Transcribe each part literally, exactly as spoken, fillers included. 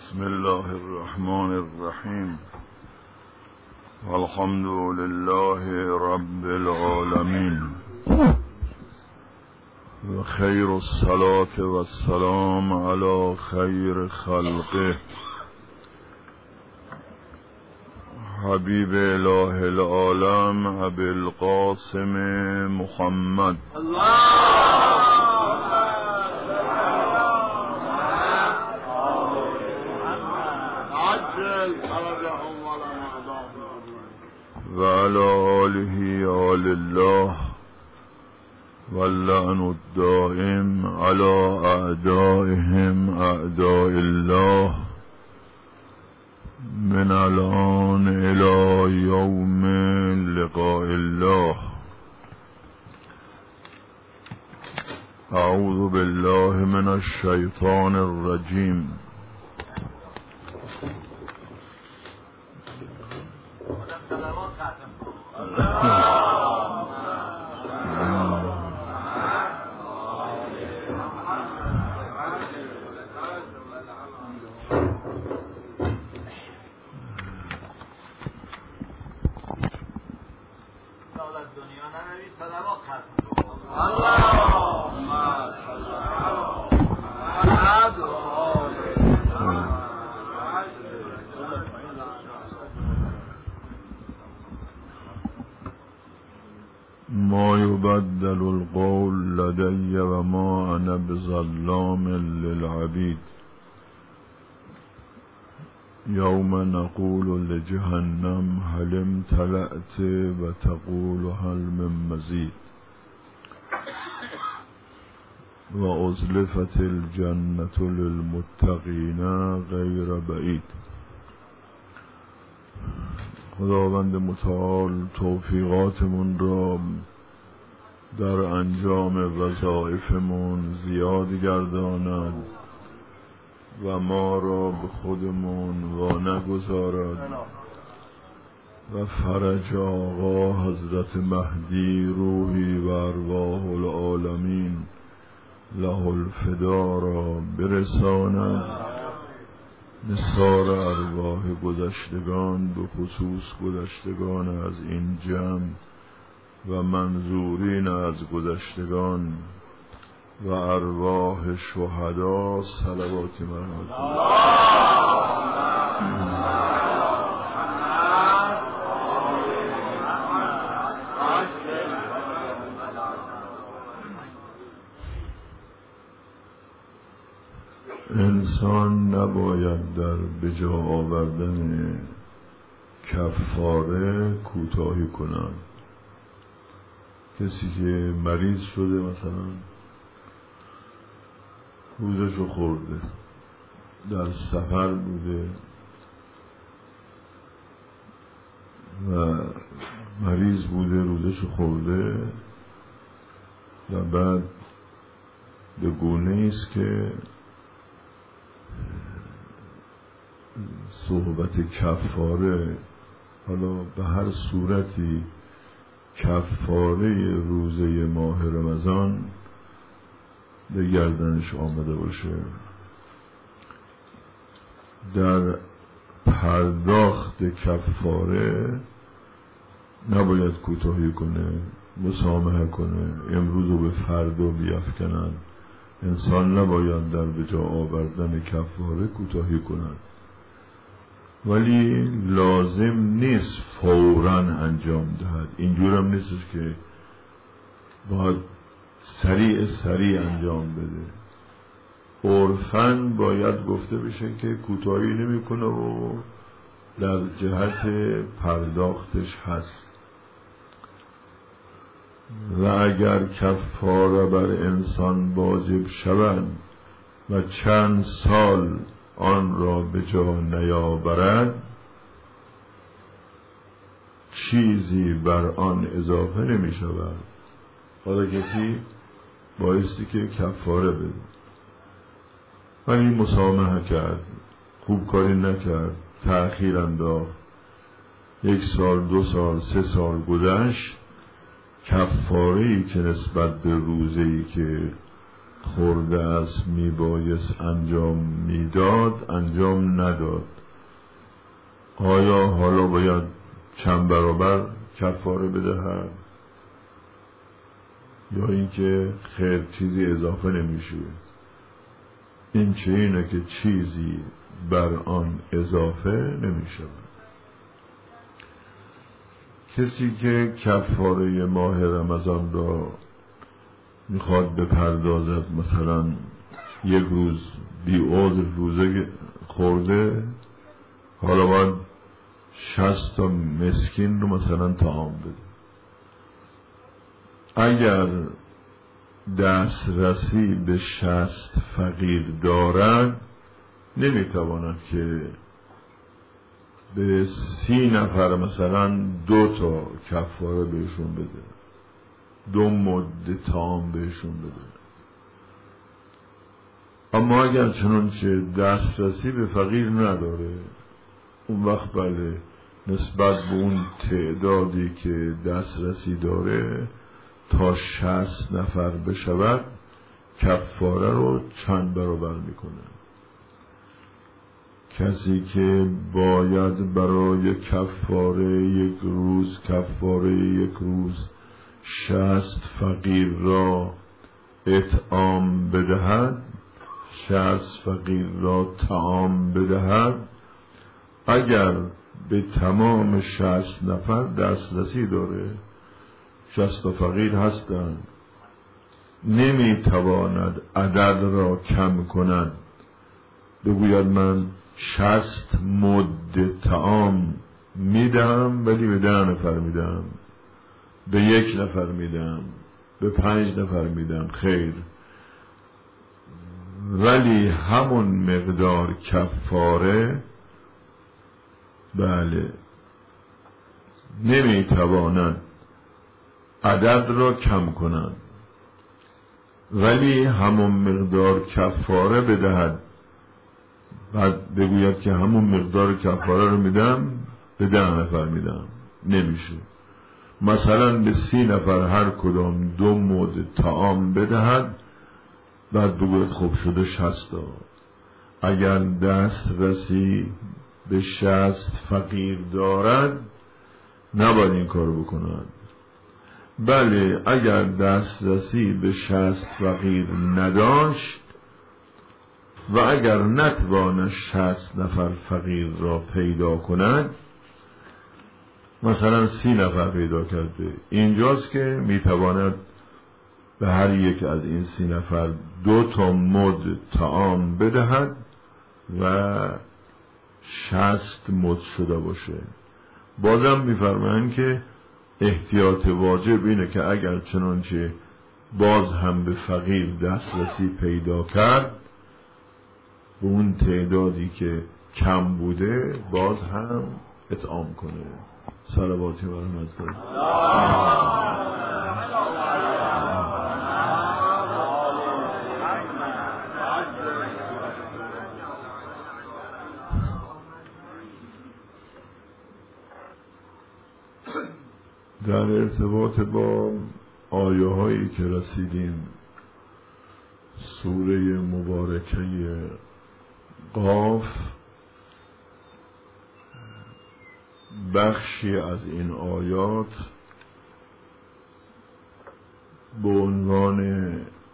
بسم الله الرحمن الرحیم والحمد لله رب العالمین و خیر الصلاة و السلام علی خیر خلقه حبیب اله العالم ابی القاسم محمد و علی آله آل الله واللعن الدائم علی اعدائهم اعداء الله من الان الى یوم لقاء الله. اعوذ بالله من الشیطان الرجیم. ما یبدل القول لدی و ما انا بظلام للعبید یوم نقول لجهنم هل امتلأت و تقول هل من مزید و ازلفت الجنة للمتقین غیر بعید. خداوند متعال توفیقاتمون را در انجام وظایفمون زیاد گرداند و ما را به خودمون وا نگذارد و فرج آقا حضرت مهدی روحی و ارواح العالمین له الفدا را برساند. نثار ارواح گذشتگان به خصوص گذشتگان از این جمع و منظورین از گذشتگان و ارواح شهدا صلواتی مرحمت انسان نباید در بجا آوردن کفاره کوتاهی کنند. کسی که مریض شده مثلا روزشو خورده، در سفر بوده و مریض بوده روزشو خورده و بعد به گونه است که صحبت کفاره، حالا به هر صورتی کفاره روزه ماه رمضان به گردنش آمده باشه، در پرداخت کفاره نباید کوتاهی کنه، مسامحه کنه، امروز رو به فردا بیفکنن. انسان نباید در به جا آوردن کفاره کوتاهی کنند، ولی لازم نیست فوراً انجام دهد. اینجور هم نیست که باید سریع سریع انجام بده. عرفاً باید گفته بشه که کوتاهی نمی کنه و در جهت پرداختش هست. و اگر کفاره بر انسان واجب شود و چند سال آن را به جا نیاورد، چیزی بر آن اضافه نمی شود. حالا کسی بایستی که کفاره بده ولی مسامحه کرد، خوب کاری نکرد، تأخیر انداخت، یک سال دو سال سه سال گذشت، کفاره‌ای که نسبت به روزه‌ای که خورده است میبایست انجام میداد انجام نداد، آیا حالا باید چند برابر کفاره بدهد یا اینکه خیر چیزی اضافه نمیشه؟ این چه اینه که چیزی بر آن اضافه نمیشه. کسی که کفاره ماه رمضان را میخواد بپردازد، مثلا یک روز بی عذر روزه خورده، حالا باید شصت تا مسکین رو مثلا طعام بده. اگر دسترسی به شصت فقیر دارد نمیتواند که به سی نفر مثلا دو تا کفاره بهشون بده، دو مد طعام بهشون بده. اما اگر چنانچه دسترسی به فقیر نداره، اون وقت بله نسبت به اون تعدادی که دسترسی داره تا شصت نفر بشود کفاره رو چند برابر میکنه. کسی که باید برای کفاره یک روز کفاره یک روز شصت فقیر را اطعام بدهد، شصت فقیر را طعام بدهد، اگر به تمام شصت نفر دسترسی داره، شصت فقیر هستند، نمیتواند عدد را کم کند، بگوید من شصت مد طعام میدم ولی به ده نفر میدم، به یک نفر میدم، به پنج نفر میدم، خیر، ولی همون مقدار کفاره بله نمیتواند عدد را کم کنند، ولی همون مقدار کفاره بدهد، بعد بگوید که همون مقدار کفاره رو میدم به ده نفر میدم، نمیشه. مثلا به سی نفر هر کدام دو مد طعام بدهد، بعد بگوید خوب شده شصت تا. اگر دسترسی به شصت فقیر دارد نباید این کار بکنند. بله اگر دسترسی به شصت فقیر نداشت و اگر نتواند شصت نفر فقیر را پیدا کند، مثلا سی نفر پیدا کرده، اینجاست که میتواند به هر یک از این سی نفر دو تا مد طعام بدهد و شصت مد شده باشه. بازم میفرمایند که احتیاط واجب اینه که اگر چنانچه باز هم به فقیر دسترسی پیدا کرد، به اون تعدادی که کم بوده باز هم اطعام کنه. صلواتی و رحمت کنه. در ارتباط با آیه هایی که رسیدیم، سوره مبارکه قاف بخشی از این آیات به عنوان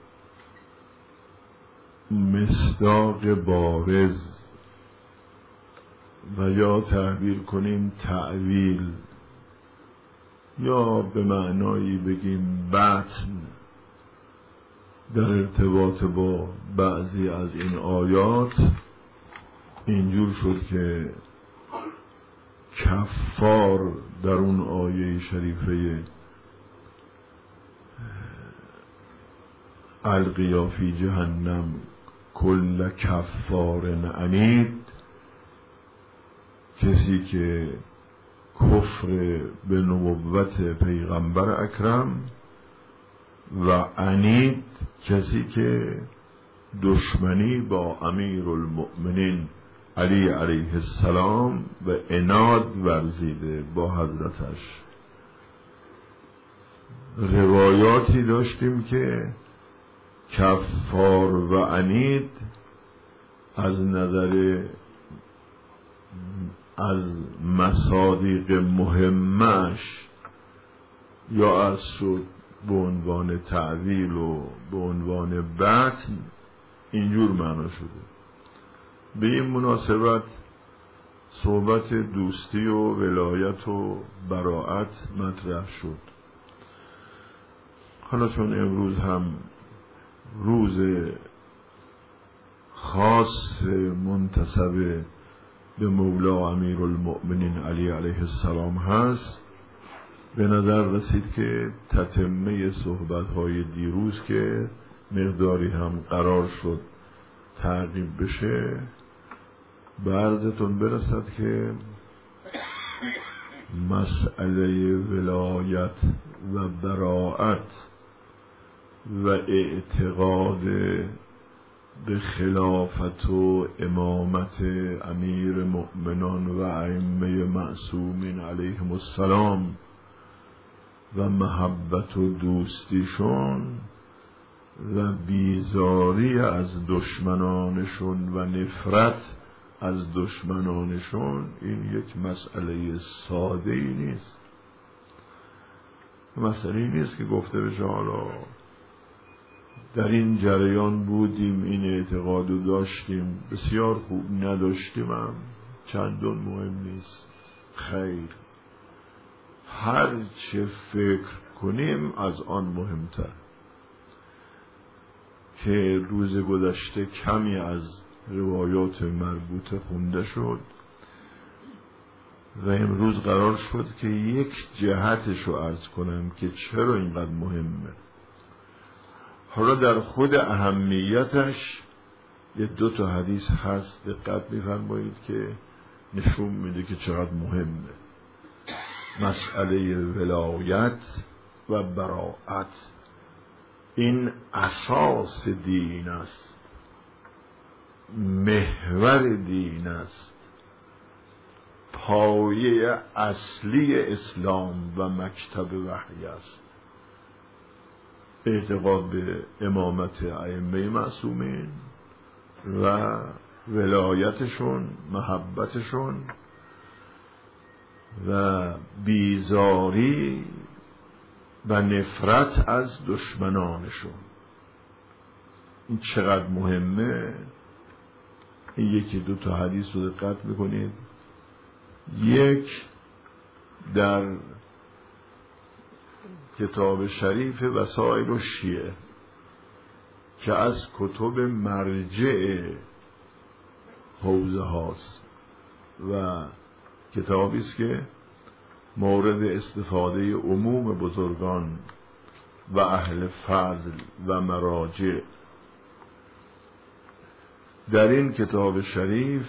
مصداق بارز و یا تعبیر کنیم تأویل یا به معنایی بگیم بطن در ارتباط با بعضی از این آیات اینجور شد که کفار در اون آیه شریفه القیا فی جهنم کل کفار عنید، کسی که کفر به نبوت پیغمبر اکرم، و عنید کسی که دشمنی با امیر المؤمنین علی علیه السلام و عناد ورزیده با حضرتش. روایاتی داشتیم که کفار و عنید از نظر از مصادیق مهمش یا از شد به عنوان تعویل و به عنوان بطن اینجور معنا شده. به این مناسبت صحبت دوستی و ولایت و براءت مطرح شد. حالا چون امروز هم روز خاص منتسب به مولا امیرالمؤمنین علی علیه السلام هست، به نظر رسید که تتمه صحبت‌های دیروز که مقداری هم قرار شد تعقیب بشه به عرضتون برسد که مسئله ولایت و براءت و اعتقاد به خلافت و امامت امیر مؤمنان و ائمه معصومین علیهم السلام و محبت و دوستیشون و بیزاری از دشمنانشون و نفرت از دشمنانشون این یک مسئله ساده ای نیست. مسئله ای نیست که گفته بشه حالا در این جریان بودیم این اعتقادو داشتیم بسیار خوب، نداشتیم هم چندان مهم نیست. خیر، هر چه فکر کنیم از آن مهمتر. که روز گذشته کمی از روایات مربوطه خونده شد و امروز قرار شد که یک جهتشو عرض کنم که چرا اینقدر مهمه. حالا در خود اهمیتش یه دو تا حدیث هست دقت می‌فرمایید که نشون میده که چقدر مهمه مسئله ولایت و براءت. این اساس دین است، محور دین است، پایه اصلی اسلام و مکتب وحی است. اعتقاد به امامت ائمه معصومین و ولایتشون، محبتشون و بیزاری و نفرت از دشمنانشون. این چقدر مهمه. این یکی دو تا حدیث رو دقت میکنید. یک در کتاب شریف وسائل الشیعه که از کتب مرجع حوزه هاست و کتابی است که مورد استفاده عموم بزرگان و اهل فضل و مراجع. در این کتاب شریف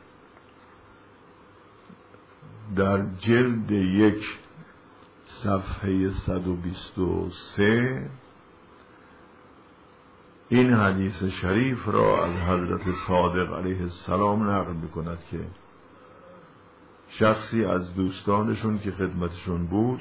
در جلد یک صفحه صد و بیست و سه این حدیث شریف را از حضرت صادق علیه السلام نقل می‌کند که شخصی از دوستانشون که خدمتشون بود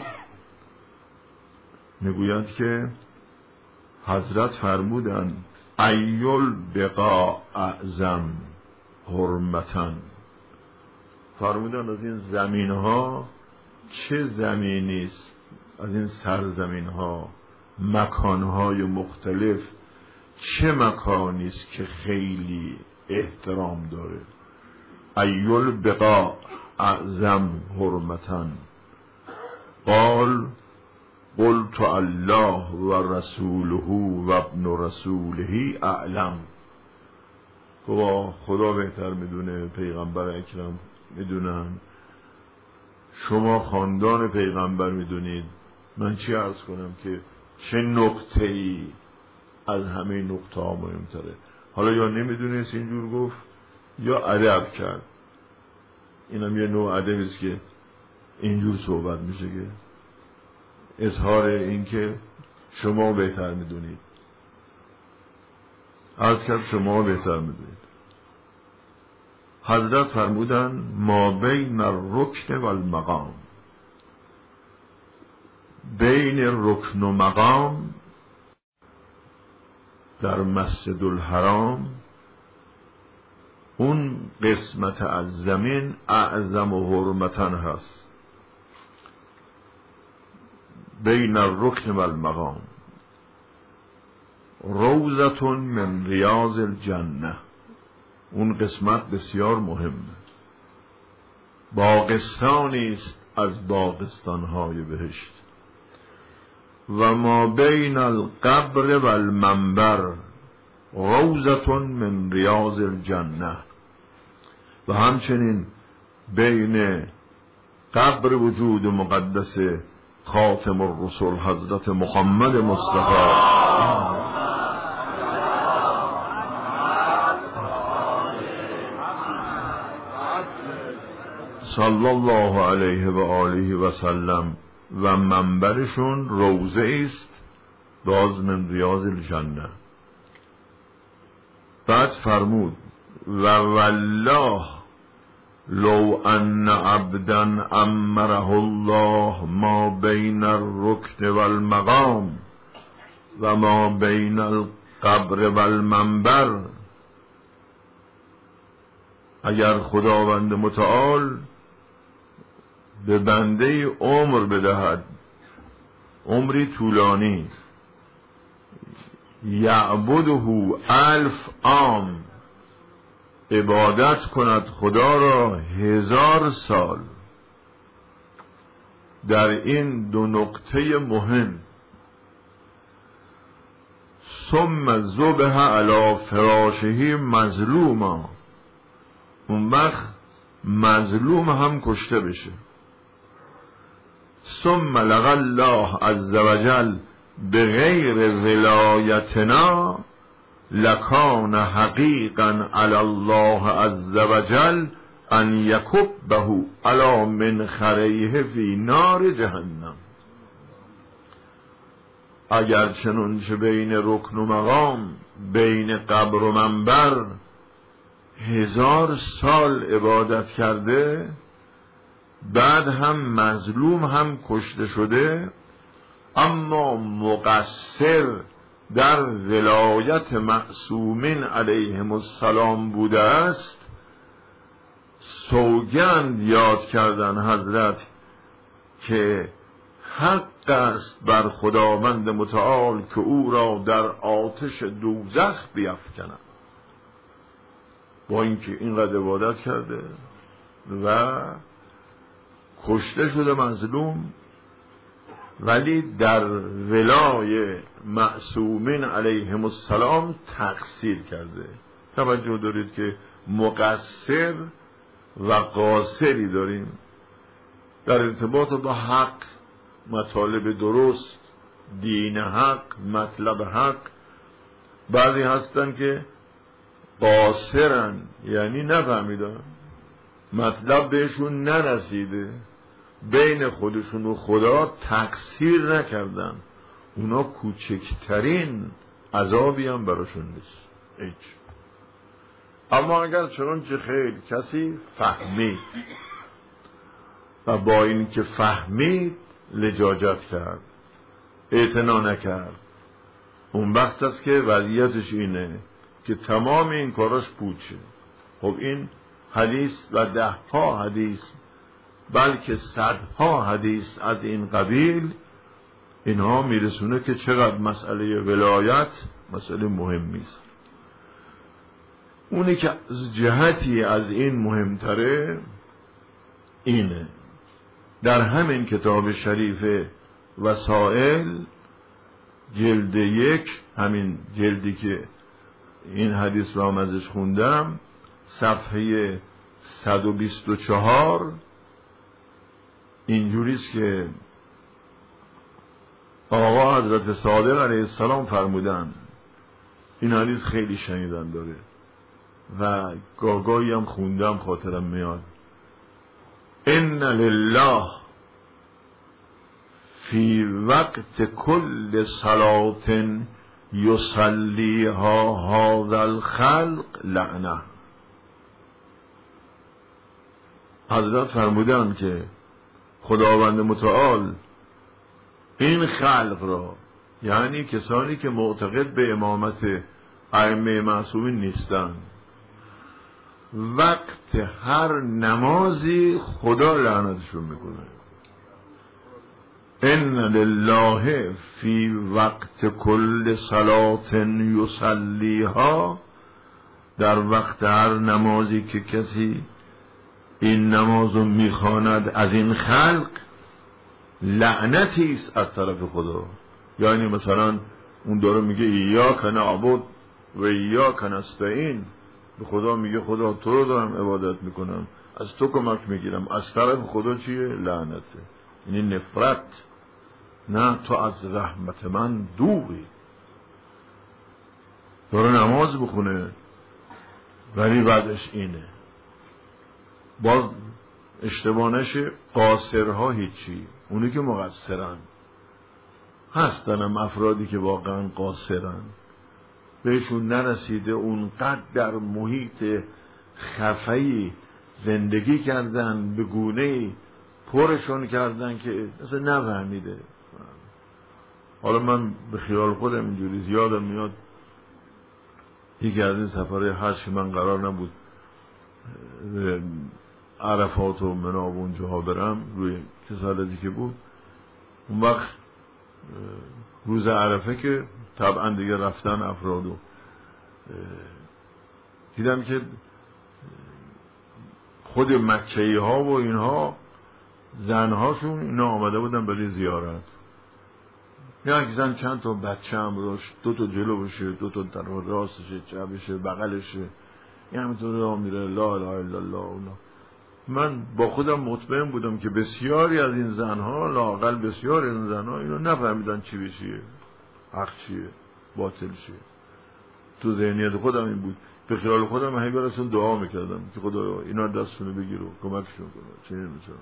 میگوید که حضرت فرمودند ایل بقاء اعظم حرمتن، فرمودند از این زمین ها چه زمینی است، از این سرزمین ها مکان های مختلف چه مکانی است که خیلی احترام داره. ایل بقاء اعظم حرمتن قال قلت الله و رسوله و ابن رسوله اعلم. خدا بهتر میدونه، پیغمبر اکرم میدونن، شما خاندان پیغمبر میدونید، من چی عرض کنم که چه نقطه ای از همه نقطه ها مهمتره. حالا یا نمیدونست اینجور گفت یا ادب کرد. اینم یه نوع ادبی است که اینجور صحبت میشه که اظهار این که شما بهتر میدونید. عرض کرد شما بهتر میدونید. حضرت فرمودن ما بین الرکن و المقام، بین رکن و مقام در مسجد الحرام اون قسمت از زمین اعظم و حرمتن هست بین الرکن و المقام، روضة من ریاض الجنه. اون قسمت بسیار مهمه، باغستانی است از باغستانهای بهشت. و ما بین القبر و المنبر روضة من ریاض الجنه. و همچنین بین قبر وجود مقدس خاتم الرسل حضرت محمد مصطفی صلی الله علیه و آله و سلم و منبرشون روضه است باز من ریاض الجنه. بعد فرمود و والله لو ان عبدا امره الله ما بین الرکن و المقام و ما بین القبر و المنبر. اگر خداوند متعال به بنده عمر بدهد، عمری طولانی، یعبده الف عام، عبادت کند خدا را هزار سال، در این دو نقطه مهم، ثم ذبح علی فراشه مظلوما، اون وقت مظلوم هم کشته بشه، ثم لقى الله عز وجل بغیر ولایتنا لکان حقیقا علی الله عز وجل ان یکبه علی منخریه فی نار جهنم. اگر چنانچه بین رکن و مقام، بین قبر و منبر هزار سال عبادت کرده، بعد هم مظلوم هم کشته شده، اما مقصر در ولایت معصومین علیهم السلام بوده است، سوگند یاد کردن حضرت که حق است بر خداوند متعال که او را در آتش دوزخ بیفکند. با اینکه اینقدر عبادت کرده و کشته شده مظلوم، ولی در ولای معصومین علیهم السلام تقصیر کرده. توجه دارید که مقصر و قاصری داریم در ارتباط با حق، مطالب درست، دین حق، مطلب حق. بعضی هستن که قاصرن، یعنی نفهمیدن، مطلب بهشون نرسیده، بین خودشون و خدا تقصیر نکردن، اونا کوچکترین عذابی هم براشون نیست هیچ. اما اگر چنانچه خیلی کسی فهمید و با این که فهمید لجاجت کرد، اعتنا نکرد، اون وقت است که وضعیتش اینه که تمام این کاراش پوچه. خب این حدیث و ده ها حدیث، بلکه صدها حدیث از این قبیل، اینها میرسونه که چقدر مسئله ولایت مسئله مهمی است. اونی که از جهتی از این مهمتره اینه، در همین کتاب شریف وسائل جلد یک، همین جلدی که این حدیث رو هم ازش خوندم، صفحه صد و بیست و چهار، اینجوریست که آقا حضرت صادق علیه السلام فرمودن، این حدیث خیلی شنیدن داره و گاگایی هم خوندم خاطرم میاد، ان لله فی وقت کل صلاة یصلیها هذا الخلق لعنه. حضرت فرمودن که خداوند متعال این خلق را، یعنی کسانی که معتقد به امامت ائمه معصومین نیستن. وقت هر نمازی خدا لعنتشون میکنه. ان لله فی وقت کل صلات یصلیها، در وقت هر نمازی که کسی این نمازو میخواند از این خلق، لعنتی است از طرف خدا. یعنی مثلا اون داره میگه ایاک نعبد و ایاک نستعین، به خدا میگه خدا تو رو دارم عبادت میکنم، از تو کمک میگیرم، از طرف خدا چیه؟ لعنته. یعنی نفرت، نه تو از رحمت من دوری. داره نماز بخونه ولی بعدش اینه. باز اشتباه نشه، قاصرها هیچی، اونی که مقصرن هستنم افرادی که واقعا قاصرن، بهشون نرسیده، اونقدر در محیط خفایی زندگی کردن، به گونه‌ای پرشون کردن که اصلا نفهمیده. حالا من به خیال خودم اینجوری زیادم میاد، یکی از این سفرهای حج من قرار نبود عرفات و منی و اونجاها برم، روی که سالتی که بود، اون وقت روز عرفه که طبعا دیگه رفتن افرادو دیدم که خود مکه‌ای ها و اینها زنهاشون اینا آمده بودن برای زیارت. یک زن چند تا بچه هم داشت، دو تا جلو بشه، دو تا در راستشه، چپشه، بغلشه، این همینطور راه میره، لا اله الا الله. من با خودم مطمئن بودم که بسیاری از این زنها، لااقل بسیاری از این زنها اینو نفهمیدن چی بشیه، حق چیه، باطل چیه. تو ذهنیت خودم این بود. به خیال خودم هی برسون دعا میکردم که خدا اینا دستشونو بگیر و کمکشون کنه. چنین میشن.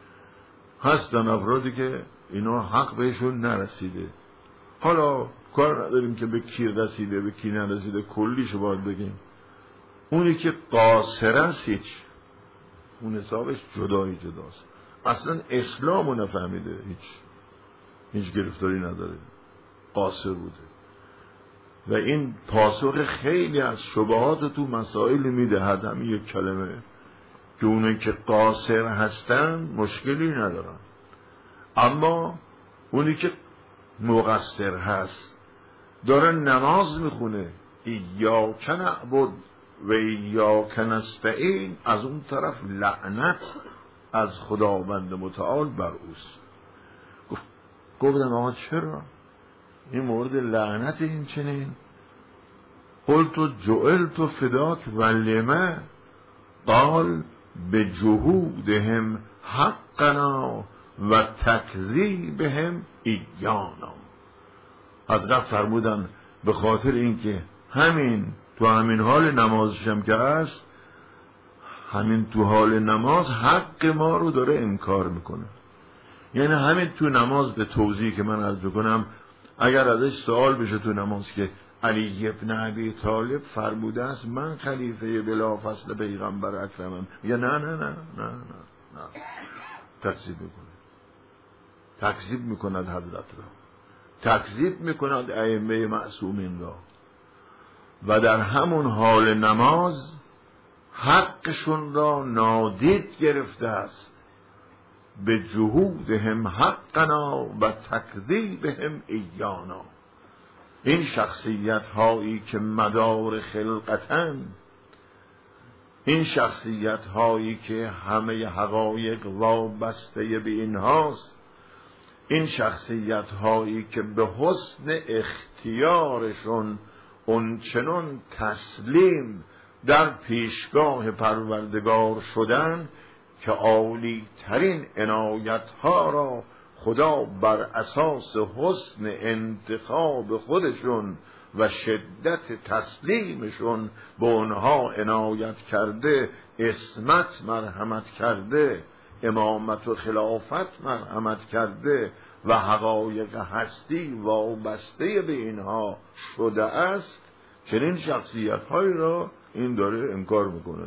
هستن افرادی که اینا حق بهشون نرسیده. حالا کار نداریم که به کی رسیده به کی نرسیده، کلیشو باید بگیم. اونی که قاصر است هیچ، اون حسابش جدایی جداست، اصلا اسلامو نفهمیده، هیچ هیچ گرفتاری نداره، قاصر بوده. و این پاسخ خیلی از شبهات تو مسائل میدهد، همین یک کلمه که اونایی که قاصر هستن مشکلی ندارن، اما اونی که مقصر هست داره نماز میخونه ایاک نعبد و ایاک نستعین، از اون طرف لعنت از خداوند متعال بر اوست. گفتم آقا چرا این مورد لعنت این چنین؟ قلت جعلت فداک ولما قال به جهودهم حقنا و تکذیبهم ایانا. حضرت فرمودن به خاطر اینکه همین تو همین حال نمازشم که هست، همین تو حال نماز حق ما رو داره انکار میکنه. یعنی همین تو نماز، به توضیح که من عرض بکنم، اگر ازش سوال بشه تو نماز که علی ابن ابی طالب فرموده است من خلیفه بلا فصل پیغمبر اکرمم، یا نه نه نه نه نه نه تکذیب میکنه، تکذیب میکند حضرت را، تکذیب میکند ائمه معصومین را، و در همون حال نماز حقشون را نادید گرفته است. به جهودهم حقنا و تکذیبهم ایانا. این شخصیت هایی که مدار خلقتن، این شخصیت هایی که همه حقایق وابسته به اینهاست، این شخصیت هایی که به حسن اختیارشون اونچنان تسلیم در پیشگاه پروردگار شدن که عالی ترین عنایت ها را خدا بر اساس حسن انتخاب خودشون و شدت تسلیمشون به اونها عنایت کرده، عصمت مرحمت کرده، امامت و خلافت مرحمت کرده و حقایق هستی وابسته به اینها شده است. چنین شخصیت هایی را این داره انکار میکنه،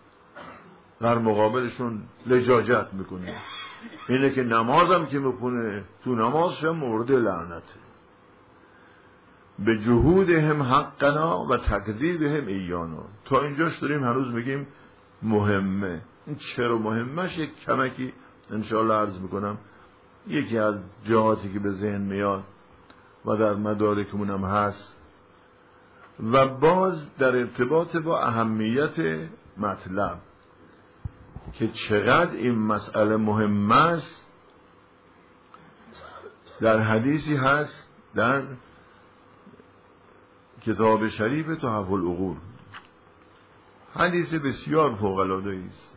در مقابلشون لجاجت میکنه. اینه که نمازم که میکنه تو نمازش مورد لعنته. به جهودهم حقنا و تکذیبهم ایانا. تا اینجاش داریم هنوز میگیم مهمه. این چرا مهمش یک کمکی انشاءالله عرض میکنم. یکی از جهاتی که به ذهن میاد و در مدارکمون هم هست و باز در ارتباط با اهمیت مطلب که چقدر این مسئله مهم است، در حدیثی هست در کتاب شریف تحف العقول، حدیث بسیار فوق‌العاده است.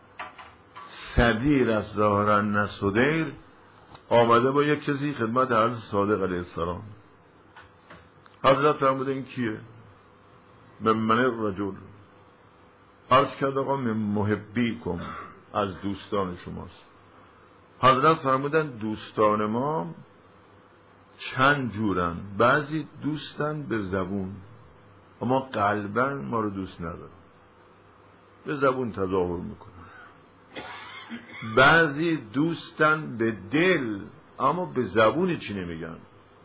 صدیر از ظاهرا نسودیر آمده با یک کسی خدمت حضرت صادق علیه السلام. حضرت فرموده این کیه؟ من من رجل. عرض کرد آقا من محبیکم، از دوستان شماست. حضرت فرمودن دوستان ما چند جورن، بعضی دوستن به زبون اما قلبا ما رو دوست ندارن، به زبون تظاهر میکنن. بعضی دوستن به دل اما به زبون چی نمیگن،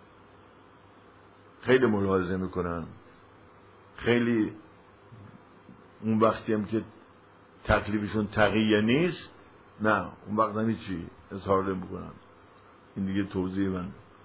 خیلی ملاحظه میکنن، خیلی اون وقتی هم که تکلیفشون تقیه نیست نه اون وقت هم چی اظهار نمیکنن. این دیگه توضیح من.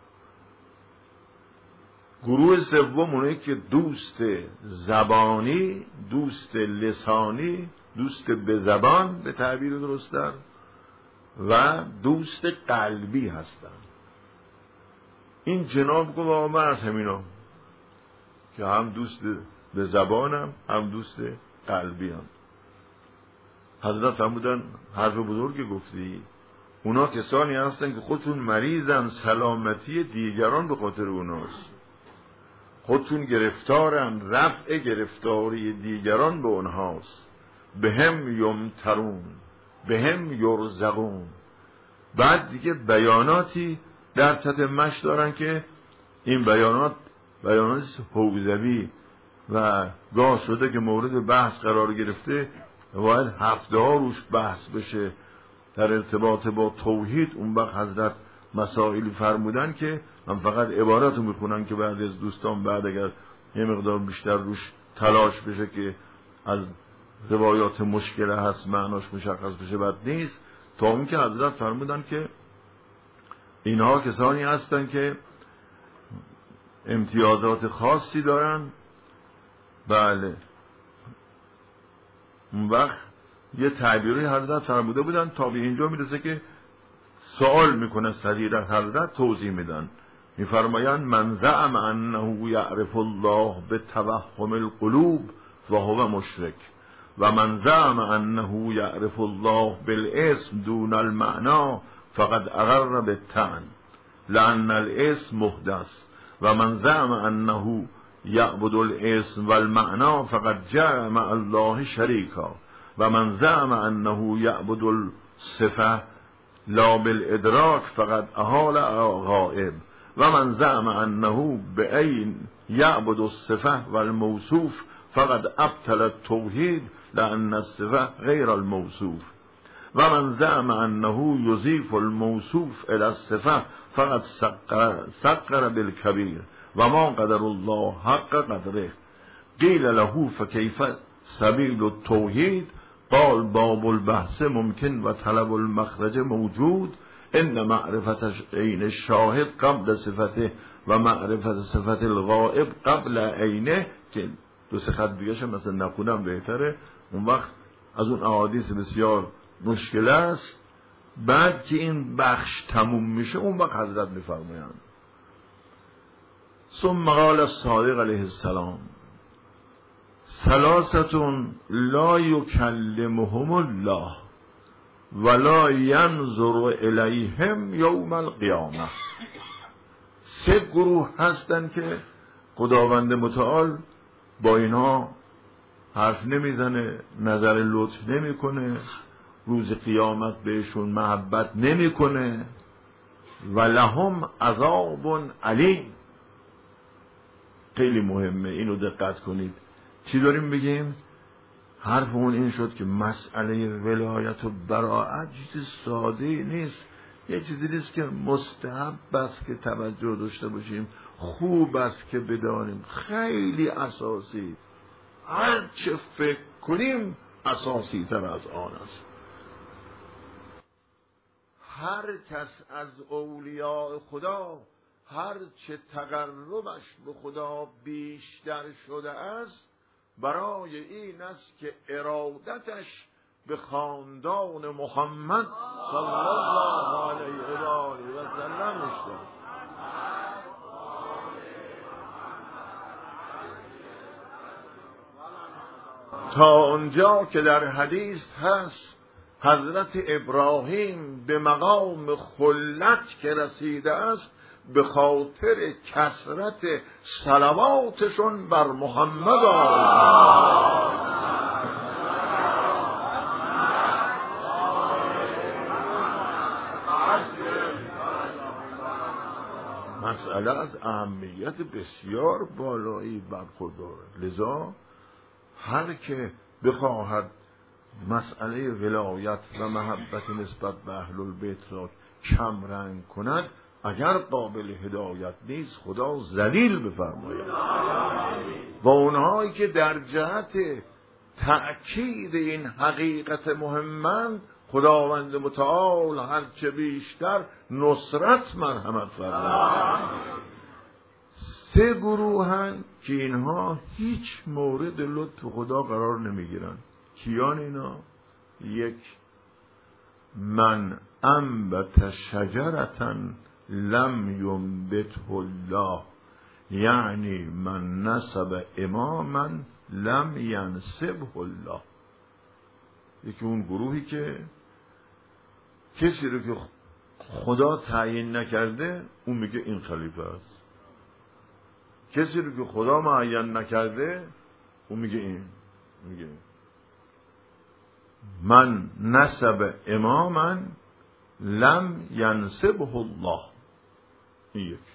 گروه سوم اونه که دوست زبانی، دوست لسانی، دوست به زبان به تعبیر درست‌تر و دوست قلبی هستن. این جناب گفت آقا من از همینا که هم دوست به زبانم هم دوست قلبی هم. حضرت فرمودن حرف بزرگی گفتی، اونا کسانی هستن که خودشون مریضن، سلامتی دیگران به خاطر اوناست، خودشون گرفتارن، رفع گرفتاری دیگران به اونهاست. به هم یمترون به هم یرزقون. بعد دیگه بیاناتی در تتمش دارن که این بیانات بیانات حوزوی و گاه شده که مورد بحث قرار گرفته باید هفته ها روش بحث بشه در ارتباط با توحید. اون وقت حضرت مسائلی فرمودن که من فقط عبارت رو میخونم که بعد از دوستان بعد اگر یه مقدار بیشتر روش تلاش بشه که از روایات مشکله هست معناش مشخص بشه بد نیست. تا اون که حضرت فرمودن که اینها کسانی هستن که امتیازات خاصی دارن. بله اون وقت یه تعبیری حضرت فرموده بودن تا به اینجا میرسه که سوال میکنه صدیر از حضرت توضیح میدن. میفرمایند من زعم انه یعرف الله به توهم القلوب و هو مشرک و من زعم انه یعرف الله بالاسم دون المعنى فقد اقر بالطعن لان الاسم محدث و من زعم انه یعبد الاسم والمعنى فقد جاء مع الله شریکا و من زعم انه یعبد الصفه لا بالادراک فقد احال غائب و من زعم انه بعین یعبد الصفه والموصوف فقد ابطل التوحید لان الصفه غیر الموصوف و من زعم انه یضیف الموصوف الى الصفه فقد سقر, سقر بالکبیر و ما قدر الله حق قدره. قیل له فکیف سبیل التوحید قال باب البحث ممکن و طلب المخرج موجود ان معرفت عین الشاهد قبل صفته و معرفت صفت الغائب قبل عینه. که دو سه خط دیگه شم مثلا نخونم بهتره، اون وقت از اون احادیث بسیار مشکل است. بعد که این بخش تموم میشه اون وقت حضرت میفرمایند ثم قال الصادق علیه السلام ثلاثتون لا یکلمهم الله ولا ینظر الیهم یوم القیامه. سه گروه هستن که خداوند متعال با اینها حرف نمیزنه، نظر لطف نمیکنه، روز قیامت بهشون محبت نمیکنه. و لهم عذاب علیم. خیلی مهمه اینو دقت کنید. چی داریم بگیم؟ حرفمون این شد که مسئله ولایت و براءت چیز ساده نیست، یه چیزی نیست که مستحب است که توجه داشته باشیم. خوب است که بدانیم خیلی اساسی، هر چه فکر کنیم اساسی تر از آن است. هر کس از اولیاء خدا هر چه تقربش به خدا بیشتر شده است، برای این است که ارادتش به خاندان محمد صلی الله علیه و آله و سلم میشه. تا اونجا که در حدیث هست حضرت ابراهیم به مقام خلت که رسیده است به خاطر کثرت صلواتشون بر محمد آمد. مسئله از اهمیت بسیار بالایی برخورداره. لذا هر که بخواهد مسئله ولایت و محبت نسبت به اهل البیت را کم رنگ کند، اگر قابل هدایت نیست خدا ذلیل بفرماید. و اونهایی که در جهت تأکید این حقیقت مهمند، خداوند متعال هرچه بیشتر نصرت مرحمت فرماید. سه گروهن که اینها هیچ مورد لطف خدا قرار نمیگیرن. کیان اینا؟ یک، من انبت شجرة لم ینبته الله، یعنی من نسب اماما لم ینسبه الله. یکی اون گروهی که کسی رو که خدا تعیین نکرده اون میگه این خلیفه است، کسی رو که خدا معین نکرده اون میگه این میگه این. من نسب اماما لم ینسبه الله، این یک.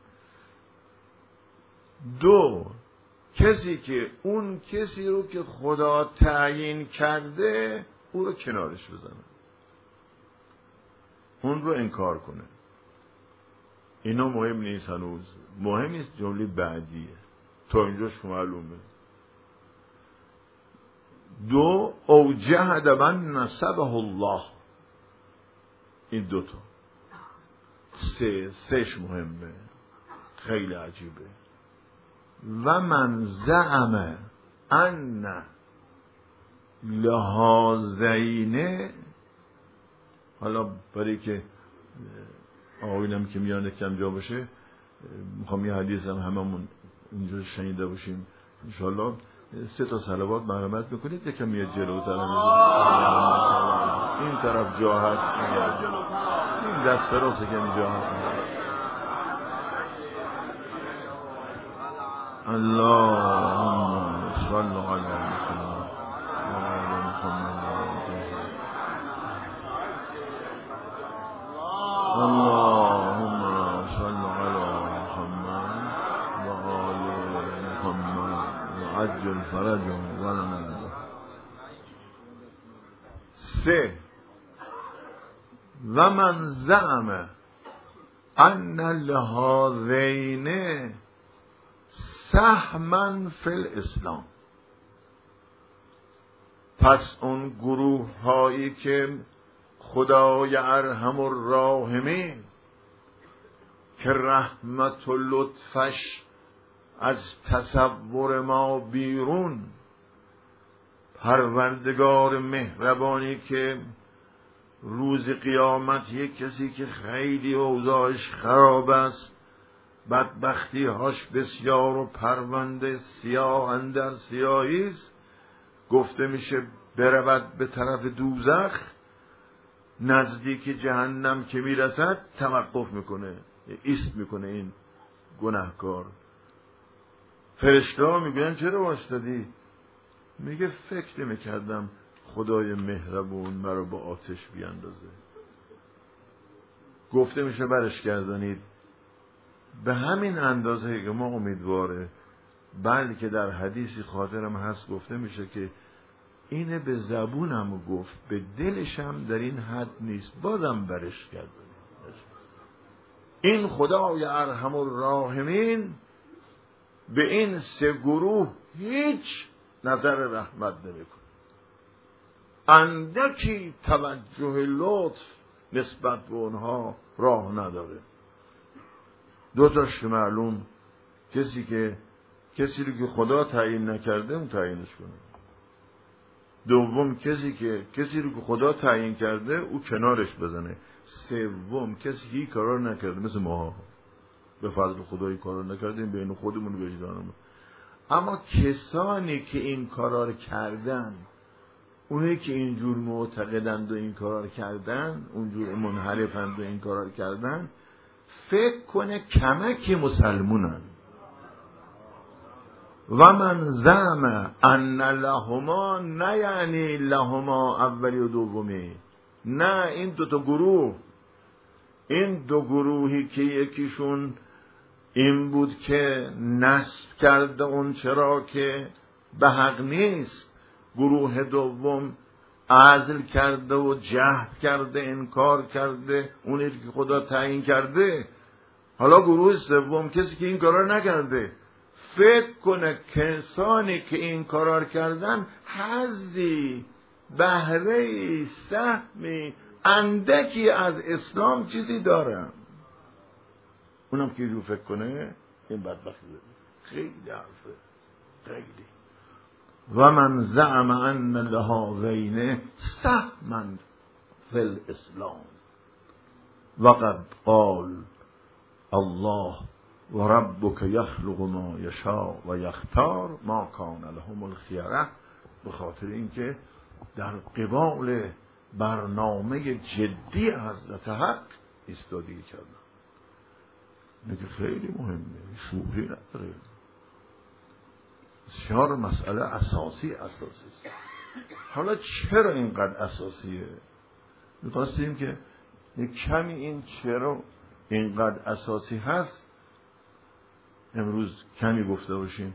دو، کسی که اون کسی رو که خدا تعیین کرده او رو کنارش بزنه، اون رو انکار کنه. اینا مهم نیست، هنوز مهم نیست، جمله بعدیه تا اینجاش که معلومه. دو، او جهد من نسبه الله، این دوتا. سه، سهش مهمه، خیلی عجیبه. و من زعم ان لهذین، حالا برای که آقایونم که میان کم جا باشه میخوام یه حدیث هم هممون اینجا شنیده باشیم انشالله. سه تا صلوات مرحمت میکنید، یکم یه جلوتر این طرف جا هست، این دست راسته که اینجا هست. اللهم صل علی محمد و آل محمد. اللهم صل علی محمد و آل محمد و عجل فرجهم و لنا. سه، و من زعم ان لهذین سهما فی الاسلام. پس اون گروه هایی که خدای ارحم الراحمین که رحمت و لطفش از تصور ما بیرون، پروردگار مهربانی که روز قیامت یک کسی که خیلی اوضاعش خراب است، بدبختی هاش بسیار و پرونده سیاه اندر سیاهی است، گفته میشه برود به طرف دوزخ، نزدیک جهنم که میرسد توقف میکنه، ایست میکنه این گناهکار. فرشته ها میگن چرا واسطدی؟ میگه فکر نمیکردم خدای مهربون مرا با آتش بیاندازه. گفته میشه برش گردانید. به همین اندازه که ما امیدواره، بلکه در حدیثی خاطرم هست گفته میشه که اینه به زبونم گفت به دلشم در این حد نیست، بازم برش گردانید. این خدای ارحم الراحمین به این سه گروه هیچ نظر رحمت نمیکنه، اندکی توجه لطف نسبت به اونها راه نداره. دو تاش که معلوم، کسی که کسی رو که خدا تعیین نکرده اون تعیینش کنه. دوم کسی که کسی رو که خدا تعیین کرده او کنارش بزنه. سوم کسی که این کارا نکرده، مثل ما به فضل خدایی کارا نکردیم بین خودمون وجدانمون. اما کسانی که این کارا رو کردن، اونایی که اینجور معتقدند و این کارا رو کردن، اونجور منحرفند و این کارا رو کردن، فکر کنه کمکی مسلمونن. و من زعم ان لهما، نه یعنی لهما اولی و دومی، نه این دو تا گروه، این دو گروهی که یکیشون این بود که نسب کرده اون چرا که به حق نیست، گروه دوم عزل کرده و جهد کرده، انکار کرده اونی که خدا تعیین کرده. حالا گروه سوم کسی که این کارا نکرده، فکر کنه کسانی که این کارا کردن حظی، بهره‌ای، سهمی اندکی از اسلام چیزی دارن. اونم که جو فکر کنه این بدبختی داره. خیلی حرفه، خیلی. و من زعم ان لهذین سهما فی الاسلام وقد قال الله و ربک یخلق ما یشاء و یختار ما کان لهم الخیره. به خاطر اینکه در قبال برنامه جدی حضرت حق ایستادگی کردن. اینه که خیلی مهمه، شوخی نداره، بسیار مسئله اساسی اساسی است. حالا چرا اینقدر اساسیه؟ می‌خواستیم که یک کمی این چرا اینقدر اساسی هست امروز کمی گفته باشیم.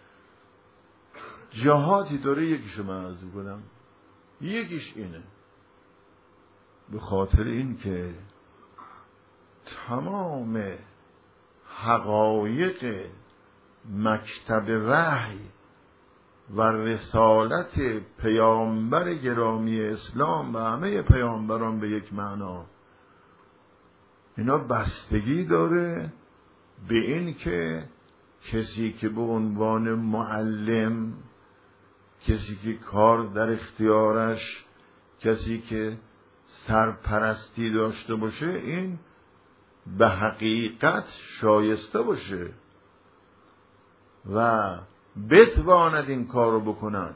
جهاتی داره، یکیشو من عرض کنم. یکیش اینه، به خاطر این که تمام حقایق مکتب وحی و رسالت پیامبر گرامی اسلام و همه پیامبران به یک معنا، اینا بستگی داره به این که کسی که به عنوان معلم، کسی که کار در اختیارش، کسی که سرپرستی داشته باشه، این به حقیقت شایسته باشه و بتواند این کارو بکنن،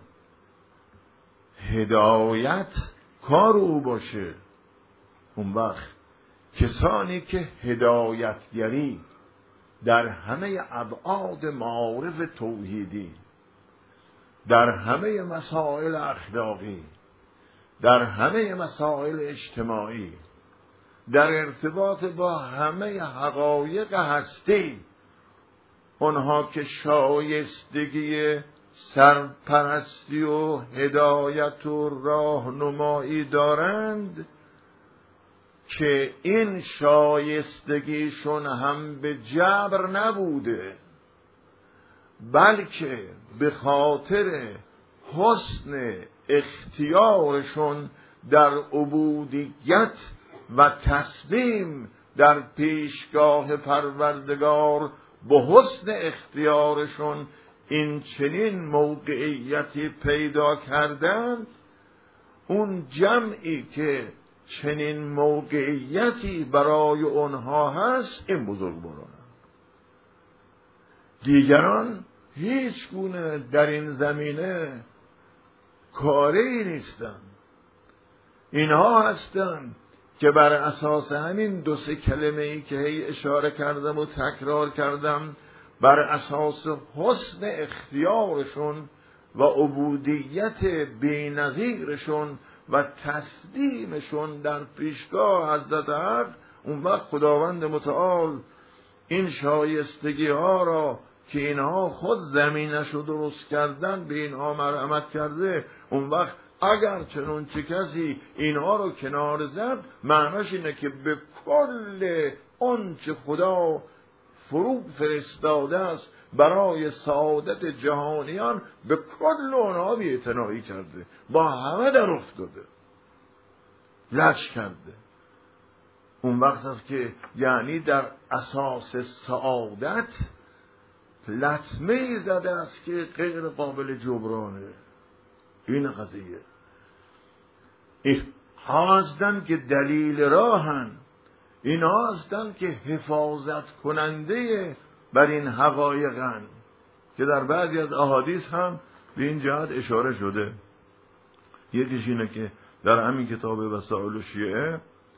هدایت کار او باشه. اون وقت کسانی که هدایتگری در همه ابعاد معارف توحیدی، در همه مسائل اخلاقی، در همه مسائل اجتماعی، در ارتباط با همه حقایق هستی، اونها که شایستگی سرپرستی و هدایت و راهنمایی دارند، که این شایستگیشون هم به جبر نبوده، بلکه به خاطر حسن اختیارشون در عبودیت و تسلیم در پیشگاه پروردگار، به حسن اختیارشون این چنین موقعیتی پیدا کردن. اون جمعی که چنین موقعیتی برای اونها هست، این بزرگواران. دیگران هیچ گونه در این زمینه کاری نیستن. اینها هستن که بر اساس همین دو سه کلمه ای که هی اشاره کردم و تکرار کردم، بر اساس حسن اختیارشون و عبودیت بی‌نظیرشون و تسلیمشون در پیشگاه حضرت حق، اون وقت خداوند متعال این شایستگی ها را که اینها خود زمینش رو درست کردن به اینها مرحمت کرده. اون وقت اگر چنون چه کسی اینها رو کنار زد، معناش اینه که به کل اون چه خدا فرو فرستاده است برای سعادت جهانیان به کل اونها بی‌اعتنایی کرده، با همه در افتاده، لج کرده. اون وقت است که یعنی در اساس سعادت لطمه زده است که غیر قابل جبرانه. این قضیه این هستند که دلیل راهن، این هستند که حفاظت کننده بر این حقایقن که در بعضی از احادیث هم به این جهت اشاره شده. یکیش اینه که در همین کتاب وسائل الشیعه،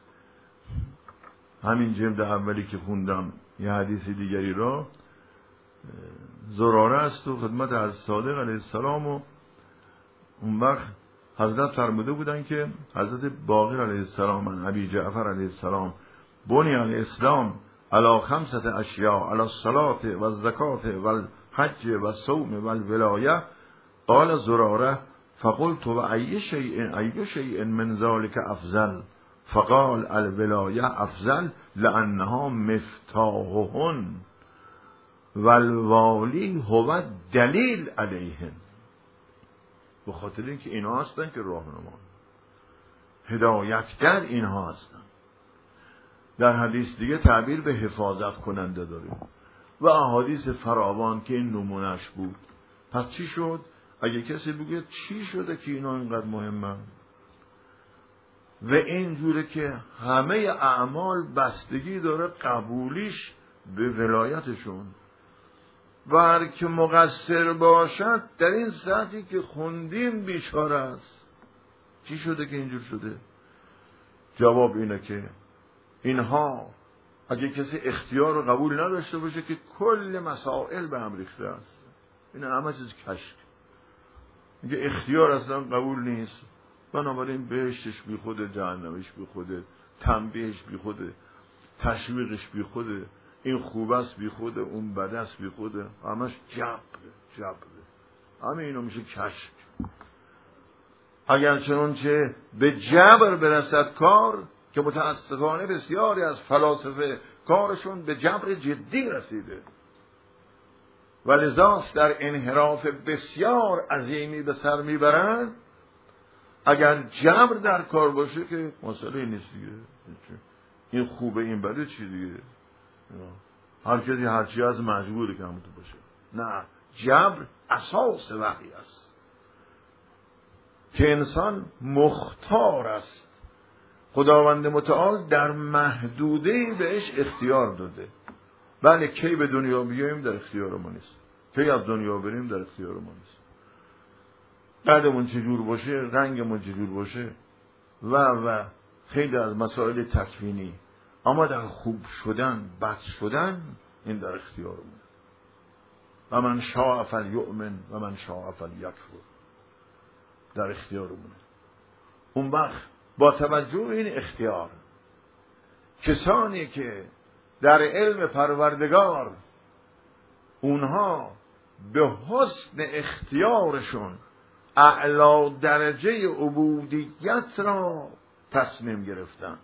همین جلد اولی که خوندم، یه حدیث دیگری را زراره است و خدمت از صادق علیه السلام، و اون وقت حضرت فرموده بودن که حضرت باقر علیه السلام من ابی جعفر علیه السلام بنی الاسلام علی خمسة اشیاء علی الصلاة و الزکات و الحج و الصوم و الولایه. قال زراره فقلت و ای شیء ای شیء من ذلك افضل؟ فقال الولایه افضل لانها مفتاحهن والوالی هو دلیل علیهن. به خاطر اینکه اینها هستن که راهنما، هدایتگر اینها هستن. در حدیث دیگه تعبیر به حفاظت کننده داریم و احادیث فراوان که این نمونش بود. پس چی شد؟ اگه کسی بگه چی شده که اینا اینقدر مهمن و اینجوره که همه اعمال بستگی داره قبولیش به ولایتشون، و هر که مقصر باشد در این سطحی که خوندیم بیچاره است. چی شده که اینجور شده؟ جواب اینه که اینها اگه کسی اختیار رو قبول نداشته باشه که کل مسائل به هم ریخته است. این همه چیز کشک. میگه اختیار اصلا قبول نیست، بنابراین بهشتش بی خوده، جهنمش بی خوده، تنبیهش بی خوده، تشویقش بی خوده، این خوب است بی خوده، اون بد است بی خوده، همش جبره جبره. همه اینو میشه کشک. اگر چنانچه به جبر برسد کار، که متاسفانه بسیاری از فلاسفه کارشون به جبر جدی رسیده و لذاست در انحراف بسیار عظیمی به سر میبرند. اگر جبر در کار باشه که مسئله نیست دیگه، این خوبه این بده چی دیگه، هر کسی هرچی از مجبوره که همونطور باشه. نه، جبر اساس وحی است که انسان مختار است. خداوند متعال در محدوده‌ای بهش اختیار داده. بله، کی به دنیا بیاییم در اختیار ما نیست، کی از دنیا بریم در اختیار ما نیست، قدمون چجور باشه، رنگمون چجور باشه و و خیلی از مسائل تکوینی. اما در خوب شدن، بد شدن، این در اختیارمون. و من شاء فلیؤمن و من شاء فلیکفر، در اختیارمون. اون وقت با توجه به این اختیار، کسانی که در علم پروردگار اونها به حسن اختیارشون اعلی درجه عبودیت را تصمیم گرفتن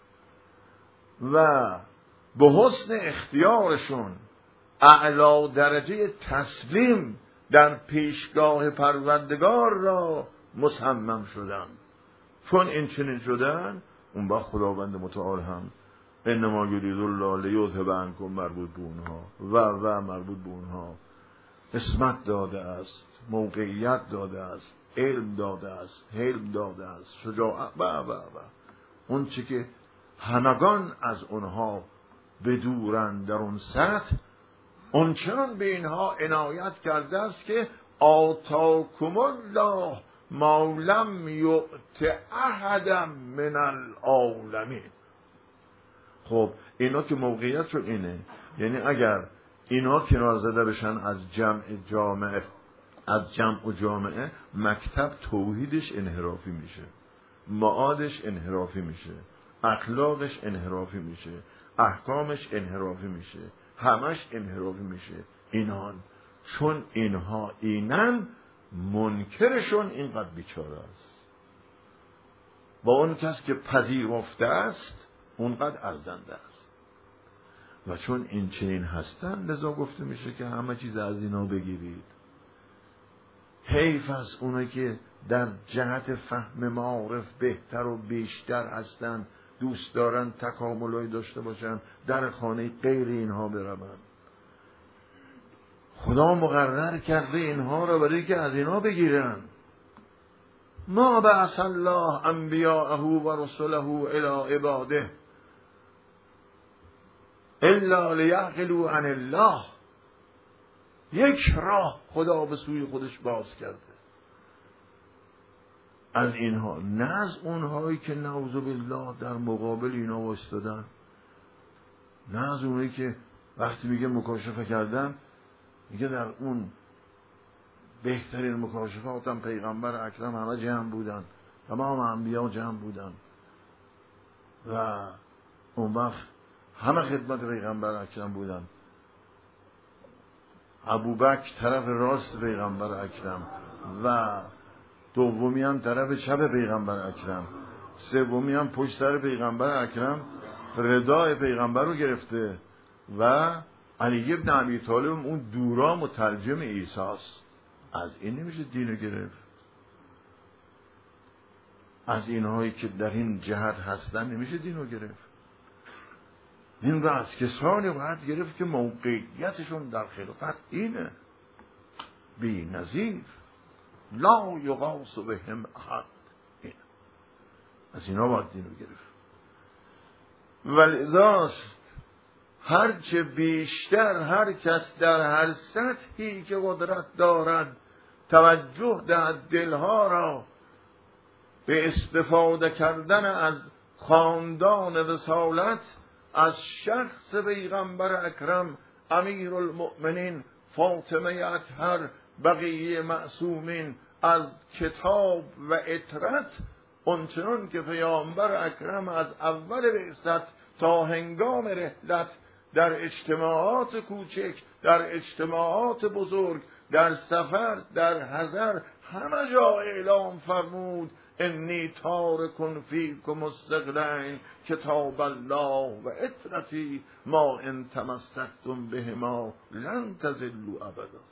و به حسن اختیارشون اعلی درجه تسلیم در پیشگاه پروردگار را مصمم شدن، چون این چنین شدن، اون با خداوند متعال هم انما یرید الله لیذهب عنکم مربوط به اونها و و مربوط به اونها اسمت داده است، موقعیت داده است، علم داده است، حلم داده است، شجاعت و و و اون چی که همگان از اونها بدورن در اون سطح، اون چنان به اینها عنایت کرده است که آتاکم الله ما لم یؤت احدا من العالمین. خب اینا که موقعیتشون اینه، یعنی اگر اینا کنار زده بشن از جمع جامعه، از جمع و جامعه، مکتب توحیدش انحرافی میشه، معادش انحرافی میشه، اخلاقش انحرافی میشه، احکامش انحرافی میشه، همش انحرافی میشه. اینان چون اینها اینن، منکرشون اینقدر بیچاره است و اون کس که پذیرفته است اونقدر ارزنده است. و چون این چنین هستن لذا گفته میشه که همه چیز از اینا بگیرید. حیف از اونه که در جهت فهم معارف بهتر و بیشتر هستن، دوست دارن تکاملایی داشته باشن، در خانه غیر اینها بروند. خدا مقرر کرده اینها را برای که از اینها بگیرن. ما بعث الله انبیاءه و رسله الی عباده الا لیعقلوا عن الله. یک راه خدا به سوی خودش باز کرده از اینها، نه از اونهایی که نعوذ بالله در مقابل اینا وایستادن، نه از اونهایی که وقتی میگه مکاشفه کردن میگه در اون بهترین مکاشفات هم پیغمبر اکرم همه جمع بودن، تمام انبیا جمع بودن و اون وقت همه خدمت پیغمبر اکرم بودن. ابوبکر طرف راست پیغمبر اکرم و دومی هم طرف چپ پیغمبر اکرم، سومی هم پشت سر پیغمبر اکرم ردای پیغمبر رو گرفته و علی ابن ابی طالب اون دورا مترجم عیسی است. از این نمیشه دینو گرفت. از اینهایی که در این جهت هستن نمیشه دینو گرفت. این رو از کسانی باید گرفت که موقعیتشون در خلافت اینه، بی نظیر، لا یقاس بهم احد. این از اینا باید دینو گرفت. ولذاست هرچه بیشتر هر کس در هر سطحی که قدرت دارد توجه دهد دلها را به استفاده کردن از خاندان رسالت، از شخص پیغمبر اکرم امیر المؤمنین فاطمه اطهر بقیه معصومین، از کتاب و اطرت، اونچنان که پیغمبر اکرم از اول بعثت تا هنگام رحلت در اجتماعات کوچک، در اجتماعات بزرگ، در سفر، در حضر، همه جا اعلام فرمود انی تارک فیکم الثقلین کتاب الله و اطرتی ما ان تمسکتم بهما لن تضلوا ابدا.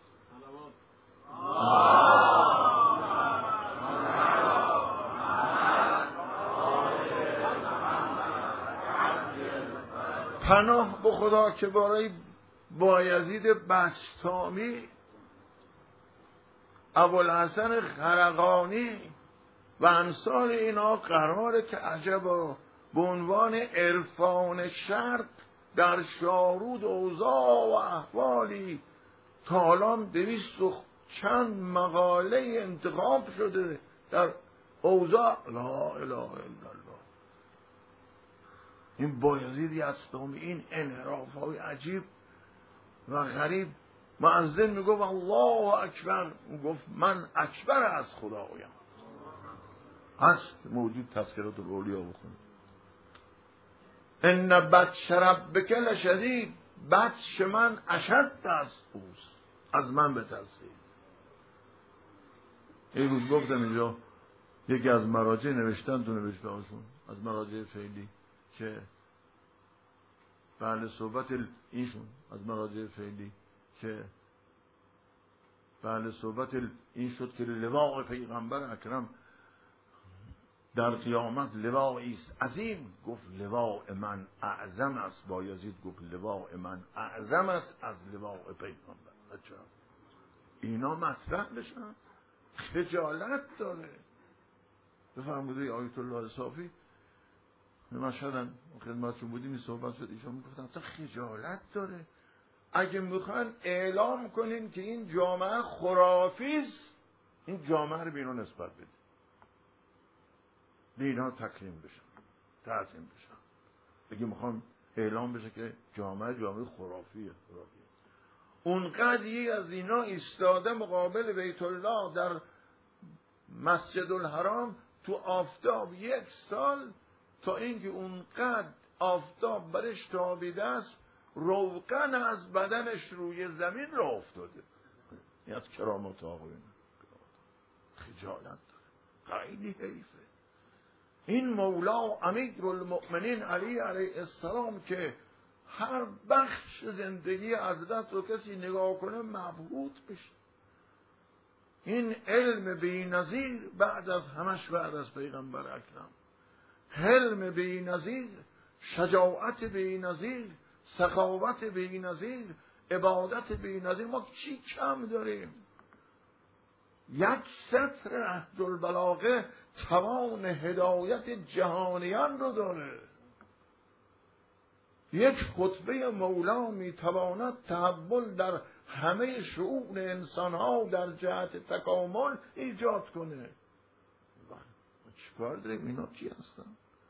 پناه به خدا که برای بایزید بسطامی، ابوالحسن خرقانی و امثال اینا قراره که عجبا به عنوان عرفان شرق در شارود اوضاع و احوالی تا الان دویست و چند مقاله انتخاب شده در اوضاع. لا اله الا الله. این بایزید یزدانی این انحراف های عجیب و غریب، مؤذن میگفت الله اکبر، میگفت من اکبر از خدایم. هست موجود تذکرات الاولیا بخون. ان بطش ربک لشدید، بطش من اشد از اوست، از من بترسید. یه روز گفتم اینجا یکی از مراجع نوشتن تو نوشته هاشون از مراجع فعلی که بله صحبت اینشون از مراجع فعلی که بله صحبت این شد که لواء پیغمبر اکرم در قیامت لواء است عظیم. گفت لواء من اعظم است. بایزید گفت لواء من اعظم است از لواء پیغمبر. بچه اینا مطرح بشن، خجالت داره. بفرموده آیت الله صافی مشهدن خدمتشون بودیم این صحبت شد، ایشون میگفتن اصلا خجالت داره اگه میخوان اعلام کنین که این جامعه خرافیست، این جامعه رو به اینا نسبت بدین، به اینا تکریم بشن، تعظیم بشن. اگه میخوان اعلام بشه که جامعه جامعه خرافیه خرافیه اونقدر یک از اینا ایستاده مقابل بیت الله در مسجد الحرام تو آفتاب یک سال، تا اینکه اونقدر آفتاب برش تابیده است روغن از بدنش روی زمین را افتاده. این از کرامات آقایون خجالت داره، خیلی حیفه. این مولا امیر المؤمنین علی علیه السلام که هر بخش زندگی حضرت رو کسی نگاه کنه مبهوت بشه. این علم بی‌نظیر بعد از همش بعد از پیغمبر اکرم، حلم بی‌نظیر، شجاعت بی‌نظیر، سخاوت بی‌نظیر، عبادت بی‌نظیر. ما چی کم داریم؟ یک سطر نهج البلاغه توان هدایت جهانیان رو داره. یک خطبه مولا میتواند تحول در همه شؤون انسانها در جهت تکامل ایجاد کنه. چیکار داریم؟ اینا کی هستن؟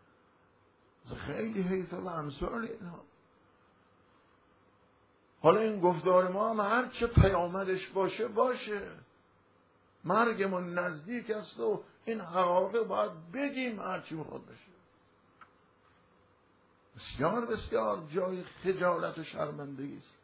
خیلی حیفه و امثال اینها. حالا این گفتار ما هم هر چه پیامدش باشه باشه، مرگمون نزدیک است و این حقایق باید بگیم هر چی میخواد بشه. بسیار بسیار جای خجالت و شرمندگی است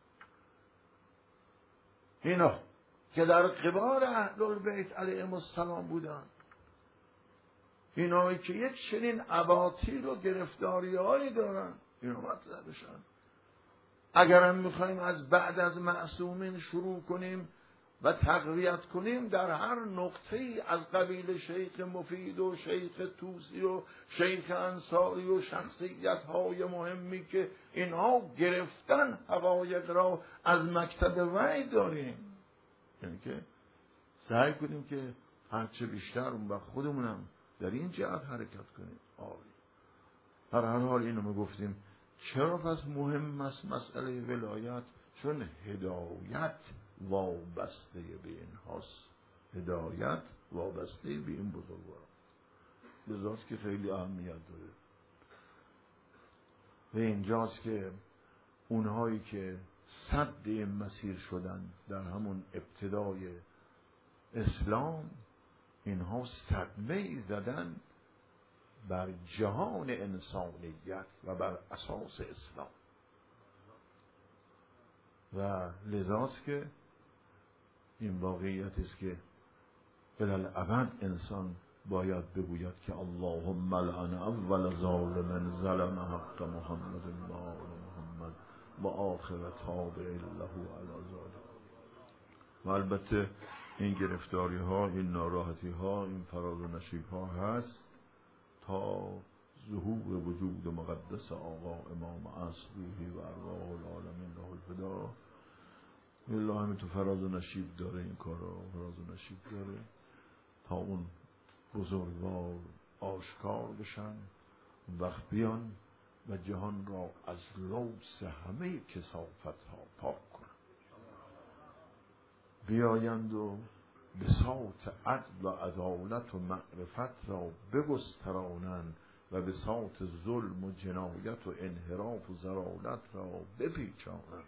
اینا که در قبال اهل البیت علیهم السلام بودن، اینایی که یک چنین اباطیل و گرفتاری هایی دارن، اینا مطرح بشن. اگرم میخوایم از بعد از معصومین شروع کنیم و تقویت کنیم در هر نقطه ای از قبیل شیخ مفید و شیخ توسی و شیخ انصاری و شخصیت های مهمی که اینها گرفتن حقایق را از مکتب وحی داریم، یعنی که سعی کنیم که هرچه بیشتر و خودمونم در این جهت حرکت کنیم. آری در هر حال اینو ما گفتیم. چرا پس مهم است مسئله ولایت؟ چون هدایت وابسته به این هاست. هدایت وابسته به این بزرگواران، لذاست که خیلی اهمیت داره. و اینجاست که اونهایی که صد این مسیر شدن در همون ابتدای اسلام، اینها صدمه ای زدن بر جهان انسانیت و بر اساس اسلام. و لذاست که این واقعیت است که الالعبد انسان باید بگوید که اللهم لعن اول ظالم ظلم حق محمد و آل محمد و آخر تابع له علی ذلک. و البته این گرفتاری ها، این ناراحتی ها، این فراز و نشیب ها هست تا ظهور وجود مقدس آقا امام عصر روحی و ارواح العالمین له الفدا. والله همین تو فراز و نشیب داره، این کار را فراز و نشیب داره تا اون بزرگوار آشکار بشن، وقت بیان و جهان را از لوث همه کثافت ها پاک کنن، بیایند و بساط عدل و عدالت و معرفت را بگسترانند و بساط ظلم و جنایت و انحراف و ضلالت را بپیچانند.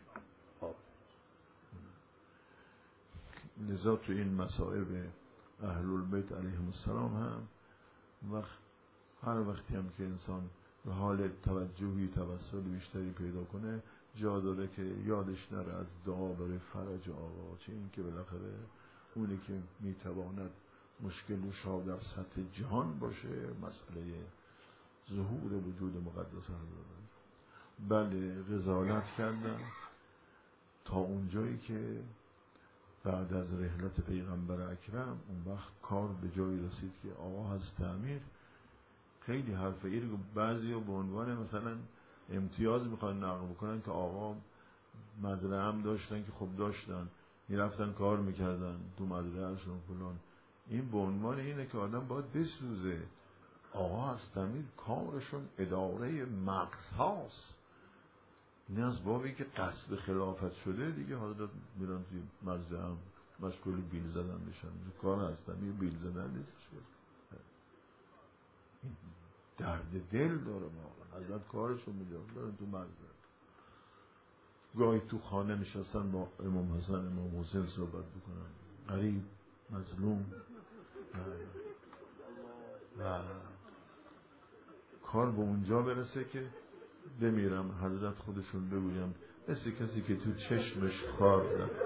لذا تو این مصائب اهل البیت علیهم السلام هم وقت هر وقتی هم که انسان به حال توجهی توسل بیشتری پیدا کنه، جا داره که یادش نره از دعا برای فرج آقا، چه این که بالاخره اونی که میتواند مشکلش ها در سطح جهان باشه مسئله ظهور وجود مقدس حضرت. بله رضایت کردن تا اونجایی که بعد از رحلت پیغمبر اکرم اون وقت کار به جایی رسید که آقا از تعمیر خیلی حرفه ای رو بعضی رو به عنوان مثلا امتیاز میخوان نقل بکنن که آقا مزرعه هم داشتن که خب داشتن میرفتن کار میکردن تو مزرعهشون فلان. این به عنوان اینه که آدم باید بسوزه. آقا از تعمیر کارشون اداره مغز هاست. این از بابی که قصد خلافت شده دیگه حالا میرن توی مزرعه هم مشغول بیل زدن بشن. کار هستن یه بیل زدن نیستش. درد دل داره ما حضرت کارشون میجا برن تو مزرعه. گاهی تو خانه نشستن با امام حسن امام حسین صحبت بکنن، غریب مظلوم و, و کار به اونجا برسه که بمیرم حضرت خودشون بگویم مثل کسی که تو چشمش خار رفت،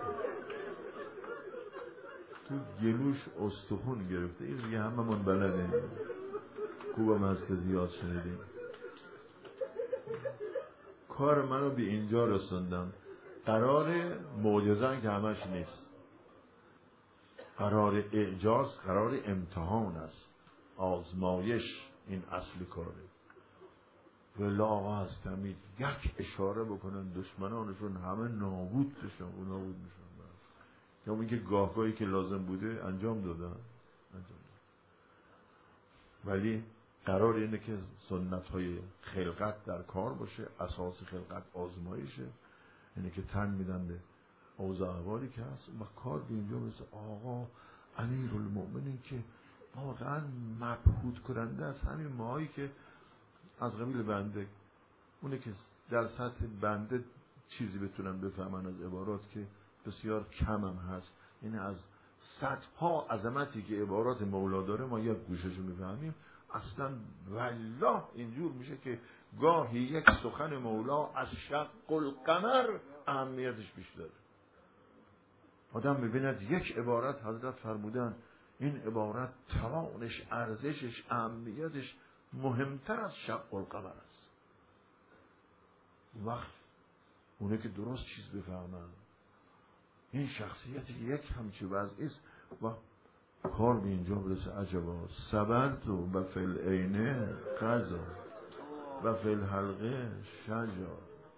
تو گلوش استخون گرفته. این دیگه همه من بلدیم، خوبم هست که زیاد شنیدیم. کار منو به اینجا رسوندم. قرار معجزه که همش نیست، قرار اعجاز، قرار امتحان است، آزمایش این اصل کاره. ولی آقا هست کمید یک اشاره بکنن دشمنانشون همه نابود بشن و نابود میشن. یا میگه گاهگاهی که لازم بوده انجام دادن انجام دادن. ولی قرار اینه که سنت های خلقت در کار باشه، اساس خلقت آزمایشه، اینه که تن میدن به اوضاع احوالی که هست و کار به اینجا مثل آقا امیرالمؤمنین که واقعا مبهوت کننده است. همین ماهایی که از قبیل بنده، اونه که در سطح بنده چیزی بتونن بفهمن از عبارات که بسیار کم هم هست، یعنی از صدها عظمتی که عبارات مولا داره ما یک گوششو میفهمیم. اصلا والله اینجور میشه که گاهی یک سخن مولا از شق القمر اهمیتش بیشتره. آدم ببیند یک عبارت حضرت فرمودن این عبارت توانش، ارزشش، اهمیتش مهمتر از شق القمر است. وقت اونه که درست چیز بفهمن این شخصیت یک همچی وضعی است و کار به اینجا برسه. عجبا صبرت و فل عینه قضا و فل حلقه شجا.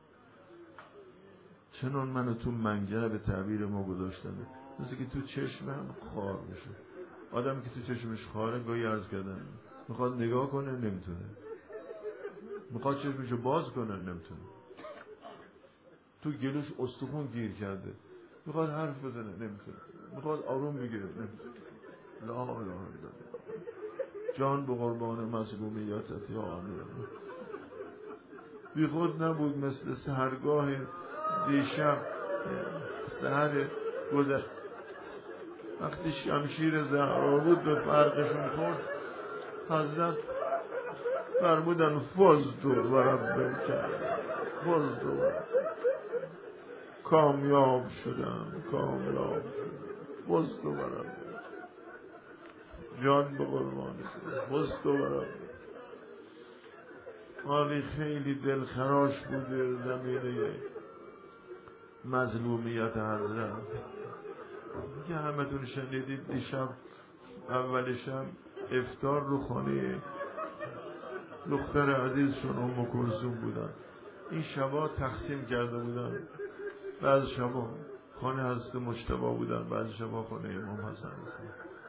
چنان منو تو منگه به تعبیر ما گذاشتنه مثل که تو چشمم خار بشه. آدمی که تو چشمش خاره گاهی عرض کردن میخواد نگاه کنه نمیتونه، میخواد چشمشو باز کنه نمیتونه، تو گلوش استخون گیر کرده میخواد حرف بزنه نمیتونه، میخواد آروم بگیره نمیتونه. لا اله الا الله. جان به قربان مظلومیتت یا امیر. بی خود نبود مثل سحرگاه دیشب، سحر گذشت وقتی شمشیر زهرا بود به فرقشون خورد. حضرت فرمودن فزت و رب کرد، فزت و کامیاب شدم، کامیاب شدم، فزت و رب. جان به قربان فزت و رب. حالی خیلی دلخراش بوده زمینه مظلومیت حضرت که همه تون شنیدید. دیشب اول شب افطار رو خانه دختر عزیزشون ام کلثوم بودن. این شبا تقسیم کرده بودن، بعض شبا خانه حضرت مجتبی بودن، بعض شبا خانه امام حسن هستن.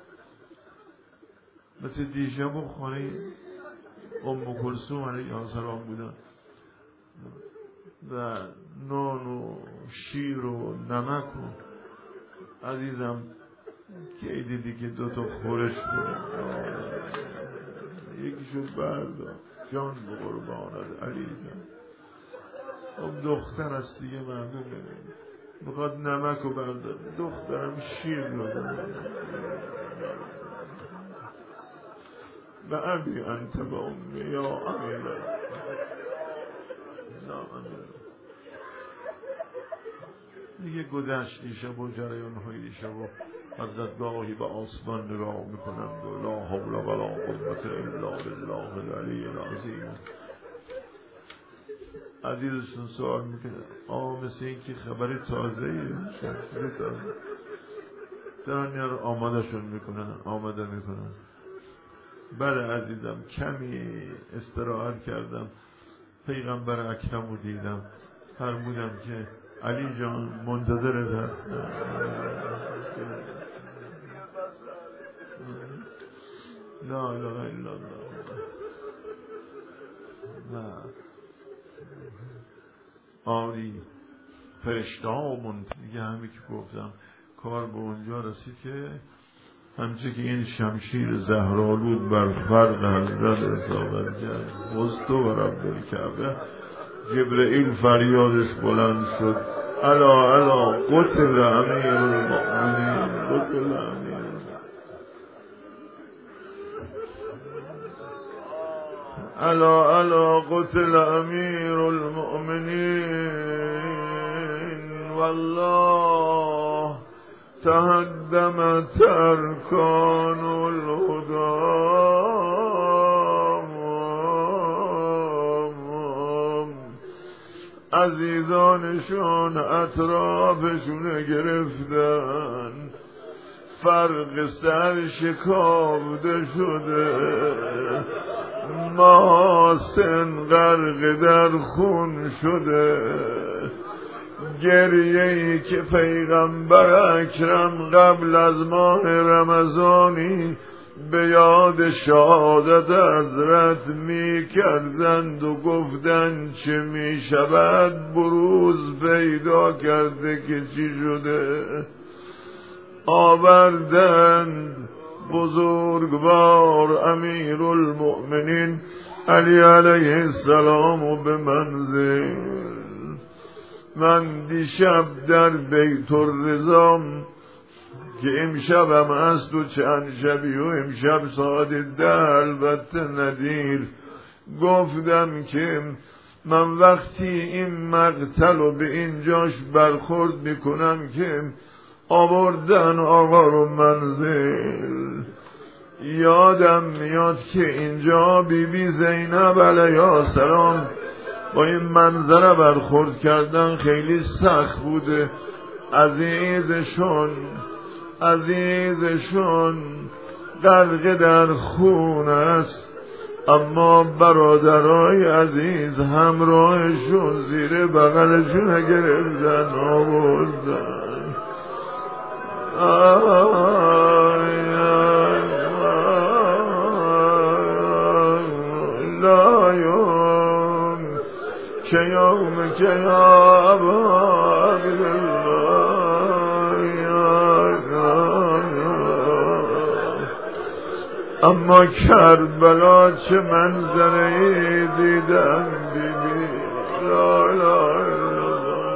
مثل دیشب و خانه ام کلثوم علیه السلام بودن و نان و شیر و نمک و عزیزم که دیدی که دوتا خورش بود یکیشو بردار جان به قربانت علی جان. خب دختر است دیگه معلومه میخواد نمک رو بردار، دخترم شیر رو و ابی انت با امی یا امیر نه امیر دیگه گذشت. دیشب و جریان های دیشب و حضرت گاهی به آسمان نگاه میکنند و لا حول ولا قوة الا بالله العلی العظیم. عزیزشون سوال میکنه آه مثل این که خبر تازه ایه دارن یار آماده شون میکنن آماده میکنن. بله عزیزم کمی استراحت کردم، پیغمبر اکرم رو دیدم، فرمودم که علی جان منتظرت هستم. لا اله الا الله. نه آری فرشته ها منتظر دیگه. همی که گفتم کار به اونجا رسید که همچه که این شمشیر زهرآلود بر فرق حضرت اصابت کرد. وسط و رب الکعبه جبرئیل فریادش بلند شد الا الا قتل امیر المؤمنین، قتل امیر الا الا قتل امیر المؤمنین والله تهدمت ارکان الهدى. عزیزانشون اطرافشون گرفتن، فرق سر شکافته شده، محاسن غرق در خون شده. گریه‌ای که پیغمبر اکرم قبل از ماه رمضانی به یاد شهادت حضرت می کردند و گفتند چه می شود، بروز پیدا کرده که چی شده. آوردند بزرگوار امیر المؤمنین علی علیه السلام و به منزل. من دیشب در بیت الرضا که امشبم هست و چند شبی و امشب ساعت ده البته ندیر، گفتم که من وقتی این مقتل رو به اینجاش برخورد میکنم که آوردن آقا رو منزل، یادم میاد که اینجا بی بی زینب علیه السلام با این منظره برخورد کردن خیلی سخت بوده. عزیزشون عزیزشون غرق در خون است، اما برادرای عزیز همراهشون زیر بغلشون گرفتن آوردن. لا یوم که یوم که یوم اما کربلا چه منظری دیدم بیبی. لا لا لا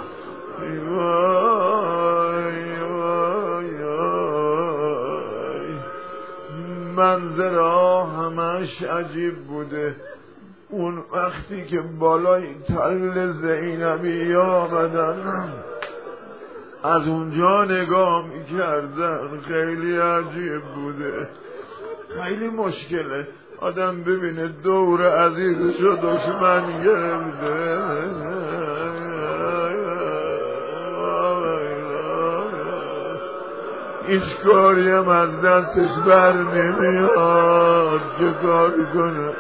منظره همش عجیب بوده. اون وقتی که بالای تل زینبی آمدن از اونجا نگاه میکردن خیلی عجیب بوده. خیلی مشکله آدم ببینه دور عزیزشو دشمن گرفته، هیچ کاری هم از دستش بر نمیاد چه کار کنه.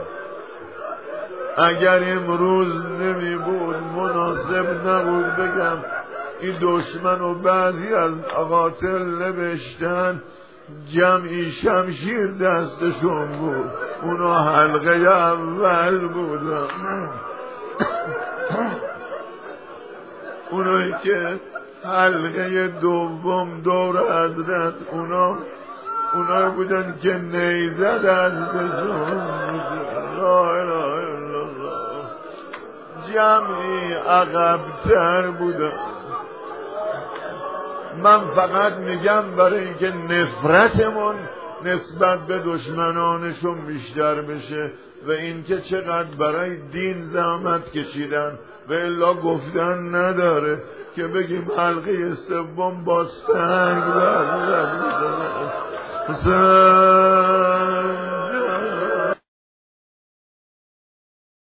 اگر امروز نمی بود مناسب نبود بگم این دشمن و بعضی از قاتل نوشتن جمعی شمشیر دستشون بود، اونا حلقه اول بودن، اونایی که حلقه دوم دور حضرت اونا اونا بودن که نیزه دستشون بود. لا اله الا الله. جمعی عقب‌تر بودن. من فقط میگم برای اینکه نفرتمون نسبت به دشمنانشون بیشتر بشه و اینکه چقدر برای دین زحمت کشیدن و الا گفتن نداره که بگیم حلقه سوم با سنگ برزد.